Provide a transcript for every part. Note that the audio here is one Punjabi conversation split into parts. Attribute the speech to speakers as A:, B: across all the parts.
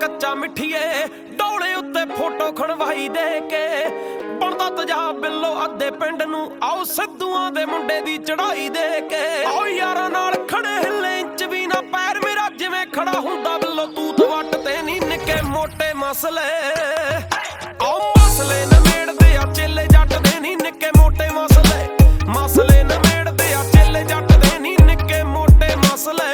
A: ਕੱਚਾ ਮਿੱਠੀਏ ਡੋਲੇ ਉੱਤੇ ਫੋਟੋ ਖਣਵਾਈ ਦੇ ਕੇ ਬਣਦਾ ਤੇਜ਼ਾਬ ਬਿੱਲੋ ਅੱਧੇ ਪਿੰਡ ਨੂੰ ਆਓ ਸਿੱਧੂਆਂ ਦੇ ਮੁੰਡੇ ਦੀ ਚੜਾਈ ਦੇ ਕੇ ਆਓ ਯਾਰਾਂ ਨਾਲ ਖੜੇ ਹਿੱਲੇ ਇੰਚ ਵੀ ਨਾ ਪੈਰ ਮੇਰਾ ਜਿਵੇਂ ਖੜਾ ਹੁੰਦਾ ਬਿੱਲੋ ਤੂਤ ਵੱਟ ਤੇ ਨਹੀਂ ਨਿੱਕੇ ਮੋਟੇ ਮਸਲੇ ਆਓ ਮਸਲੇ ਨਮੇੜਦੇ ਆ ਚੇਲੇ ਜੱਟ ਦੇ ਨਹੀਂ ਨਿੱਕੇ ਮੋਟੇ ਮਸਲੇ ਮਸਲੇ ਨਮੇੜਦੇ ਆ ਚੇਲੇ ਜੱਟ ਦੇ ਨਹੀਂ ਨਿੱਕੇ ਮੋਟੇ ਮਸਲੇ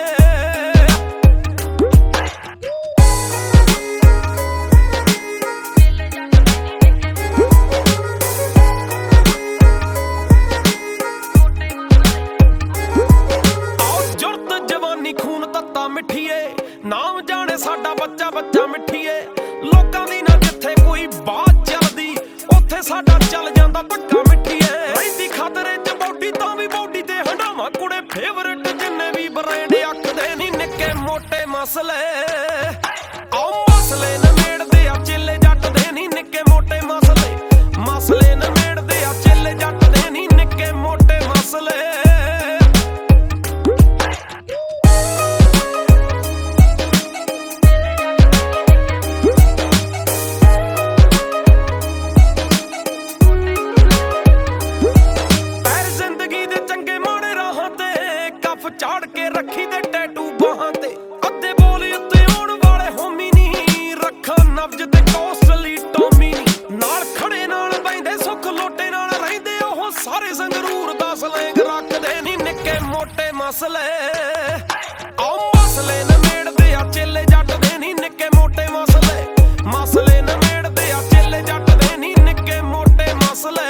A: खून तत्ता मिठिए नाम जाने साडा बच्चा बच्चा मिठिए लोकां दी ना जिथे कोई बात चलदी उत्थे साडा चल जांदा धक्का मिठिए रहिंदी खतरे च बॉडी तां भी बॉडी ते हंडावा कुड़े फेवरेट जिन्ने भी ब्रांड आखदे नी निक्के मोटे मसले आओ मसले नमेड़दे आ चेले जट दे नी निक्के मोटे मसले मसले नमेड़दे आ चेले जट दे नी निक्के मोटे मसले ਚਾੜ ਕੇ ਰੱਖੀ ਦੇ ਟੈਟੂ ਬਾਹਾਂ ਤੇ ਅੱਧੇ ਬੋਲ ਉੱਤੇ ਆਉਣ ਵਾਲੇ ਹੋਮੀ ਨਹੀਂ ਰੱਖਾਂ ਨਬਜ ਤੇ ਕੋਸਟਲੀ ਟੋਮੀ ਨਹੀਂ ਨਾਲ ਖੜੇ ਨਾਲ ਬੈਂਦੇ ਸੁੱਖ ਲੋਟੇ ਨਾਲ ਰਹਿੰਦੇ ਉਹ ਸਾਰੇ ਸੰਗਰੂਰ ਦਾ ਸਲੈਂਗ ਰੱਖਦੇ ਨਹੀਂ ਨਿੱਕੇ ਮੋਟੇ ਮਸਲੇ ਆਓ ਮਸਲੇ ਨਮੇੜਦੇ ਆ ਚੇਲੇ ਜੱਟ ਦੇ ਨਹੀਂ ਨਿੱਕੇ ਮੋਟੇ ਮਸਲੇ ਮਸਲੇ ਨਮੇੜਦੇ ਆ ਚੇਲੇ ਜੱਟ ਦੇ ਨਹੀਂ ਨਿੱਕੇ ਮੋਟੇ ਮਸਲੇ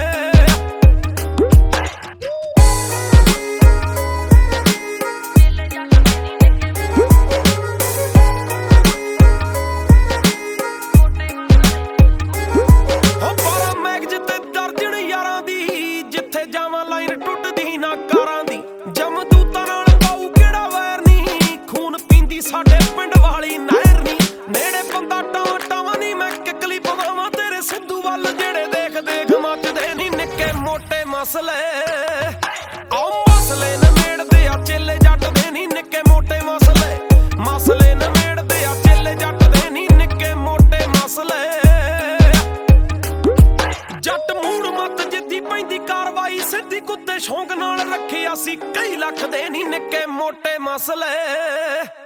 A: ਸਾਡੇ ਪਿੰਡ ਵਾਲੀ ਨਹਿਰ ਨੀ ਨੇੜੇ ਬੰਦਾ ਟਾਵਾਂ ਨੀ ਮੈਂ ਕਿਕਲੀ ਪਵਾਵਾਂ ਤੇਰੇ ਸਿੱਧੂ ਵੱਲ ਜਿਹੜੇ ਦੇਖ ਦੇਖ ਮੱਚਦੇ ਨੀ ਨਿੱਕੇ ਮੋਟੇ ਮਸਲੇ ਆਓ ਮਸਲੇ ਨਮੇੜਦੇ ਆ ਚੇਲੇ ਜੱਟ ਦੇ ਨੀ ਨਿੱਕੇ ਮੋਟੇ ਮਸਲੇ ਮਸਲੇ ਨਮੇੜਦੇ ਆ ਚੇਲੇ ਜੱਟ ਦੇ ਨੀ ਨਿੱਕੇ ਮੋਟੇ ਮਸਲੇ ਜੱਟ ਮੂੜ ਮੱਤ ਜਿੱਦੀ ਪੈਂਦੀ ਕਾਰਵਾਈ ਸਿੱਧੀ ਕੁੱਤੇ ਸ਼ੌਂਕ ਨਾਲ ਰੱਖਿਆ ਸੀ ਕਈ ਲੱਖ ਦੇ ਨੀ ਨਿੱਕੇ ਮੋਟੇ ਮਸਲੇ